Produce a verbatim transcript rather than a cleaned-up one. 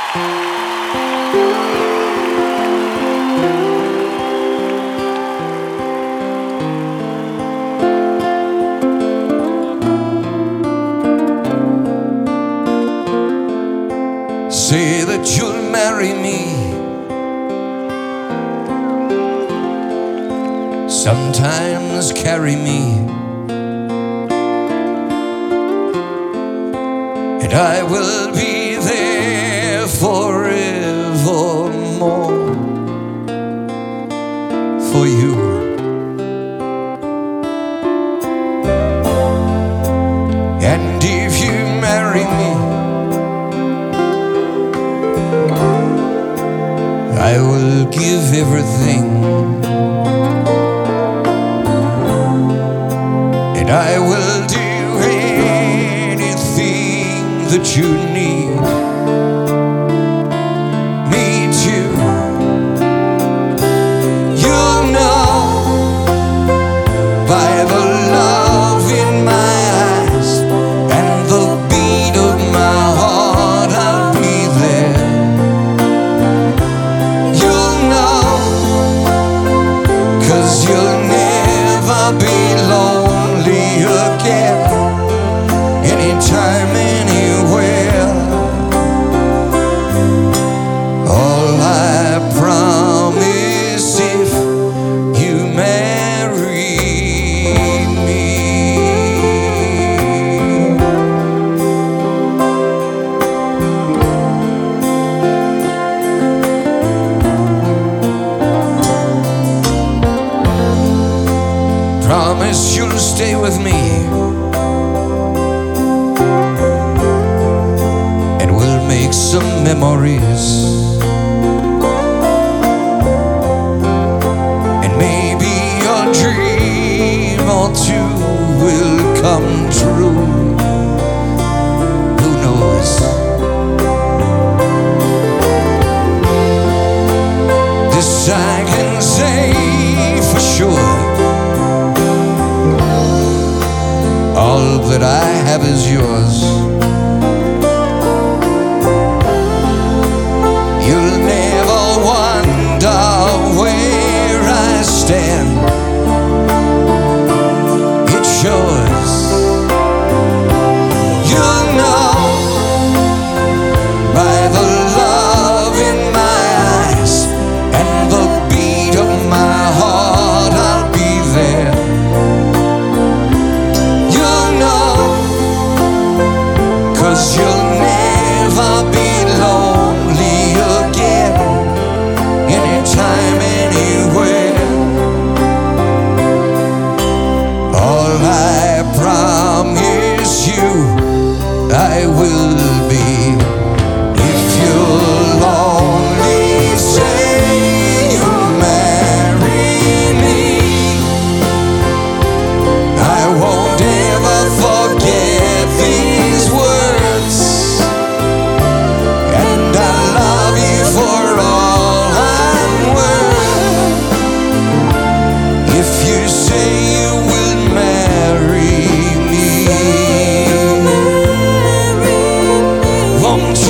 Say that you'll marry me. Sometimes carry me, and I will be there forevermore for you. And if you marry me, I will give everything, and I will do anything that you need me to. You'll know by the love in my eyes and the beat of my heart, I'll be there. You'll never be lonely again, anytime, anywhere. All I promise if you marry me. Promise you'll stay with me, and we'll make some memories, and maybe a dream or two will come true. Who knows? This I can say for sure. All that I have is yours. You'll never wonder where I stand. It shows. You'll know by the love in my eyes and the beat of my heart, I'll be there. Cause you'll never be lonely again, anytime, anywhere. All I promise you I will be, if you'll only say you'll marry me. I won't ever forget these words, and I love you for all I'm worth. If you say you will marry me, won't you?